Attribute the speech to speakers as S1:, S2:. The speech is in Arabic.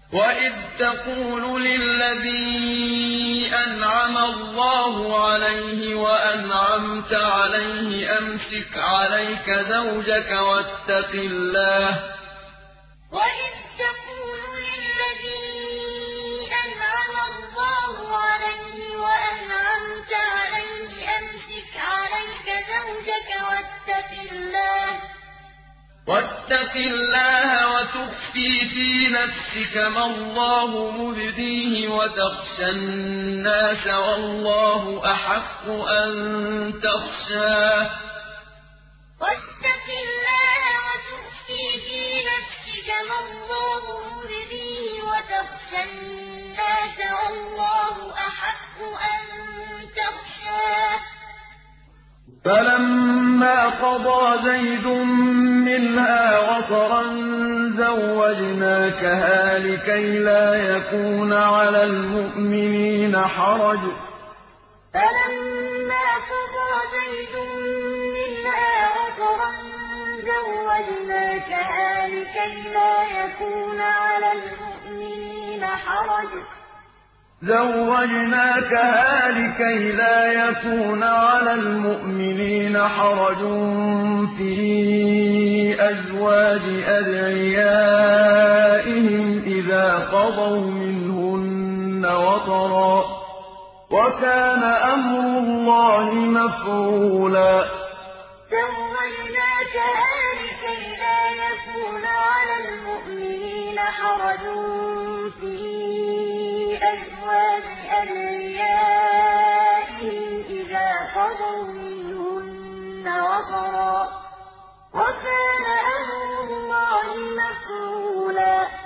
S1: وَإِذْ تَقُولُ لِلَّذِي أَنْعَمَ اللَّهُ عَلَيْهِ وَأَنْعَمْتَ عَلَيْهِ أَمْسِكْ عَلَيْكَ زَوْجَكَ وَاتَّقِ اللَّهَ وَتُخْفِي فِي نَفْسِكَ مَا اللَّهُ مُبْدِيهِ وَتَخْشَى النَّاسَ وَاللَّهُ أَحَقُّ أَن تَخْشَاهُ فَلَمَّا قَضَىٰ زَيْدٌ مِّنْهَا وَطَرًا زَوَّجْنَاكَهَا لِكَيْلَا يَكُونَ عَلَى الْمُؤْمِنِينَ حَرَجٌ فِي أَزْوَاجِ أَدْعِيَائِهِمْ إِذَا قَضَوْا مِنْهُنَّ وَطَرًا ۚ وَكَانَ أَمْرُ اللَّهِ مَفْعُولًا وَكَانَ أَمْرُ اللَّهِ مَفْعُولًا